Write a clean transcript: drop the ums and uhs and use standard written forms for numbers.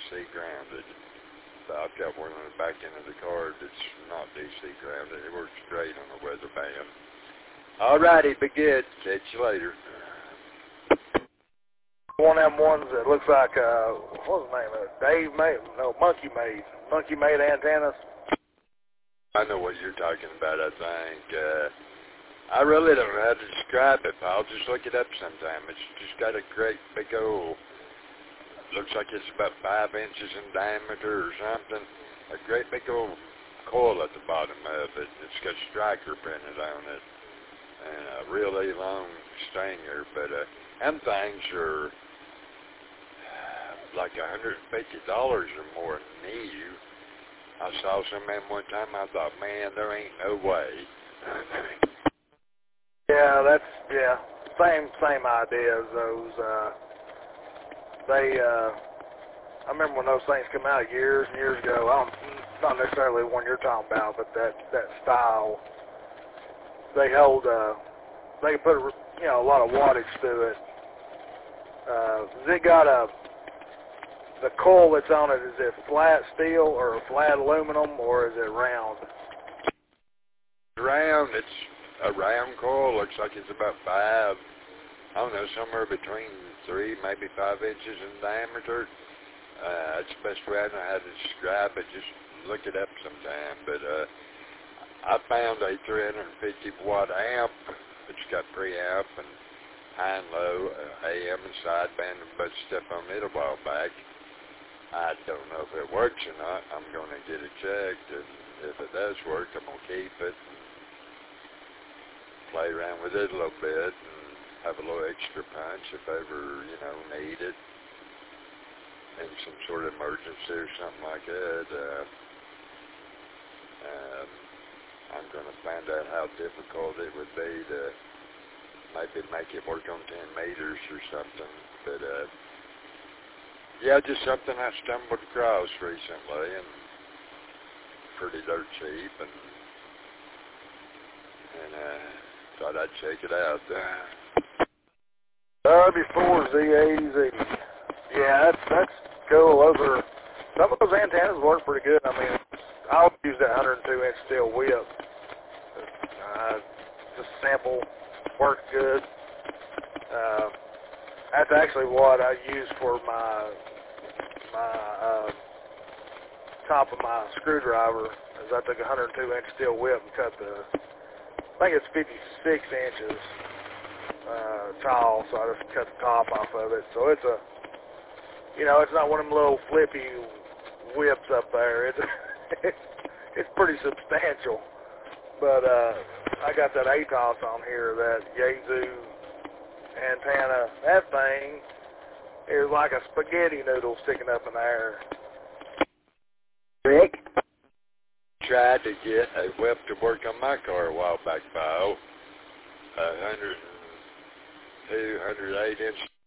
DC grounded. So I've got one on the back end of the car that's not DC grounded. It works great on a weather band. Alrighty, be good. Catch you later. One of them ones that looks like, what's the name of it? Dave made, no, Monkey made antennas. I know what you're talking about, I think. I really don't know how to describe it, I'll just look it up sometime. It's just got a great big old, looks like it's about 5 inches in diameter or something. A great big old coil at the bottom of it. It's got Striker printed on it. And a really long stringer, but them things are like $150 or more new. I saw some of them one time, I thought, man, there ain't no way. Yeah, same idea as those, I remember when those things come out years and years ago, not necessarily the one you're talking about, but that style, they hold, they put, a lot of wattage to it. Has it got the coil that's on it, is it flat steel or flat aluminum, or is it round? Round, it's a round coil, looks like it's about 5, I don't know, somewhere between 3, maybe 5 inches in diameter. That's the best way I know how to describe it, just look it up sometime. But I found a 350 watt amp, it's got preamp and high and low, AM and sideband and a bunch of stuff on it a while back. I don't know if it works or not. I'm going to get it checked, and if it does work, I'm going to keep it and play around with it a little bit and have a little extra punch if I ever, need it in some sort of emergency or something like that. I'm going to find out how difficult it would be to maybe make it work on 10 meters or something, but yeah, just something I stumbled across recently and pretty dirt cheap, and thought I'd check it out. W4ZAZ. Yeah, that's cool. Some of those antennas work pretty good. I mean, I'll use that 102-inch steel whip. Just simple, works good. That's actually what I use for my top of my screwdriver. Is I took a 102-inch steel whip and cut I think it's 56 inches tall, so I just cut the top off of it. So it's it's not one of them little flippy whips up there. It's pretty substantial. But I got that ATOS on here, that Yaesu antenna. That thing is like a spaghetti noodle sticking up in the air. Rick? Tried to get a whip to work on my car a while back, 102, 108 inch